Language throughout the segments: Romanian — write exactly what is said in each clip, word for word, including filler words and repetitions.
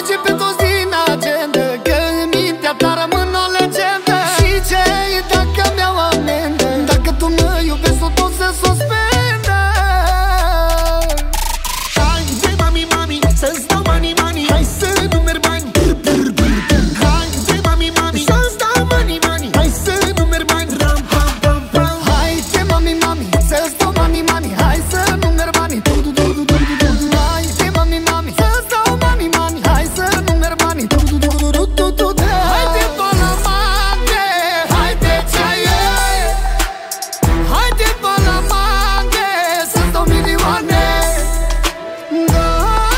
Șterge pe toți din agenda, că în mintea ta rămân o legendă. Și ce dacă mi-au amendă? Dacă tu mă iubești, totul se suspendă. Hai de mami, mami, să-ți dau mani, mani. Hai să numeri bani. Hai de mami, mami, să-ți dau mani, mani. Hai să numeri bani. Ram, pam, pam, pam. Hai de mami, mami, să-ți dau mani, mani. Hai să numeri bani. Du, du, du, du, du, du, du. Hai de mami, mami, să-ți dau mani, mani. Hai să numeri bani. Du, du, du, du, du, du, du, du. Hai de palamante, hai de ceaie. Hai de palamante, să-ți dau milioane. Da,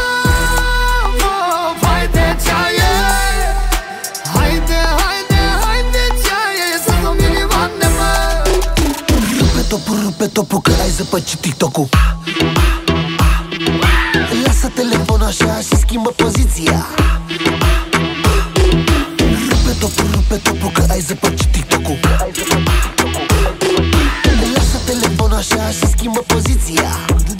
hai de ceaie. Haide, haide, haide ceaie, să-ți dau milioane, mă. Rupe topul, rupe topul, că ai zăpăcit TikTok-ul. Lasă telefonul așa și schimbă poziția. Rupe topul, rupe topul, că ai zăpăcit TikTok-ul. Lasă telefonul așa și schimbă poziția.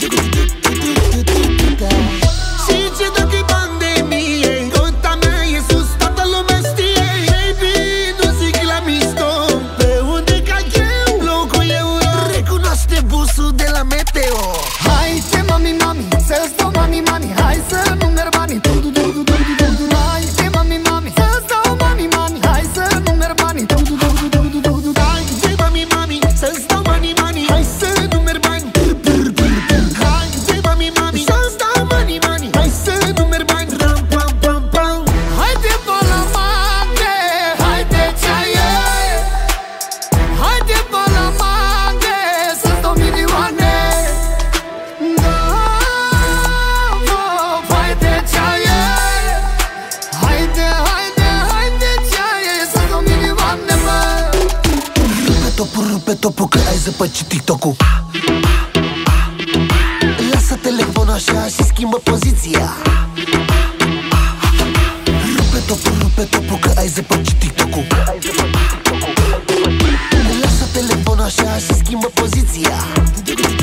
Și ce dacă-i pandemie, cota mea e sus, toată lumea știe. Baby, nu zic la mișto, pe unde cac eu, locul euro. Recunoaște busul de la Meteo. Hai de mami, mami, să-ți dau mani, mani. Hai să numeri bani. Du, du, du, du, du, du, du. Hai de mami, mami, să-ți dau mani, mani. Hai să numeri bani. Du, du, du, du, du, du, du, du. Hai de mami, mami, să-ți dau mani, mani. Hai să numeri bani. Hai de mami, mami, să-ți dau mani, mani. Hai să numeri bani. Ram, pam, pam, pam. Hai de palamante, hai de ceaie. Hai de palamante, să-ți dau milioane. Da, hai de ceaie. Haide, haide, haide ceaie, să-ți dau milioane, mă. Rupe topul, rupe topul, că ai zăpăcit TikTok-ul. Lasă telefonul așa și schimbă poziția. Rupe topul, rupe topul, că ai zăpăcit TikTok-ul. Lasă telefonul așa și schimbă poziția.